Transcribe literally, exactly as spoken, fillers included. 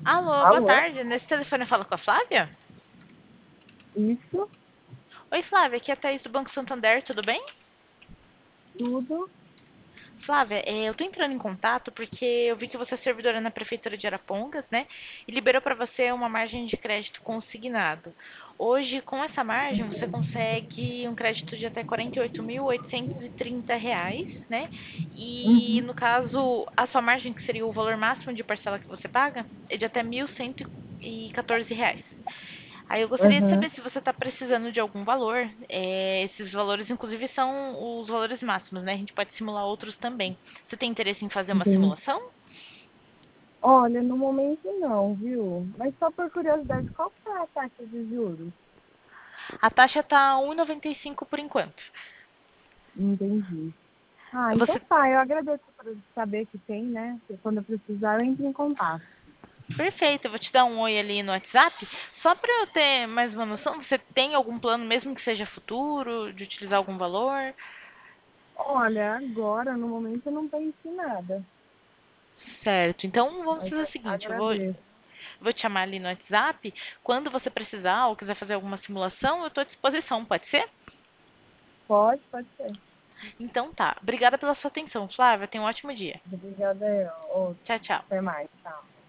Alô, boa Alô? tarde. Nesse telefone eu falo com a Flávia? Isso, Oi, Flávia, aqui é a Thaís do Banco Santander, tudo bem? tudo. Flávia, é, eu tô entrando em contato porque eu vi que você é servidora na Prefeitura de Arapongas, né? E liberou para você uma margem de crédito consignado. Hoje, com essa margem, você consegue um crédito de até quarenta e oito mil oitocentos e trinta reais, né? E, Uhum, no caso, a sua margem, que seria o valor máximo de parcela que você paga, é de até mil cento e quatorze reais. Aí eu gostaria de uhum. saber se você está precisando de algum valor. É, esses valores, inclusive, são os valores máximos, né? A gente pode simular outros também. Você tem interesse em fazer uma Entendi. simulação? Olha, no momento não, viu? Mas só por curiosidade, qual que é a taxa de juros? A taxa está um e noventa e cinco por enquanto. Entendi. Ah, então Você, tá, eu agradeço por saber que tem, né? Que quando eu precisar eu entro em contato. perfeito, eu vou te dar um oi ali no WhatsApp. Só para eu ter mais uma noção, você tem algum plano, mesmo que seja futuro, de utilizar algum valor? Olha, agora, no momento, eu não penso em nada. Certo, então vamos Mas fazer o a- seguinte, eu vou, agradeço. vou te chamar ali no WhatsApp. Quando você precisar ou quiser fazer alguma simulação, eu estou à disposição, pode ser? Pode, pode ser. Então tá. Obrigada pela sua atenção, Flávia. Tenha um ótimo dia. Obrigada, eu. Tchau, tchau. Até mais. Tchau.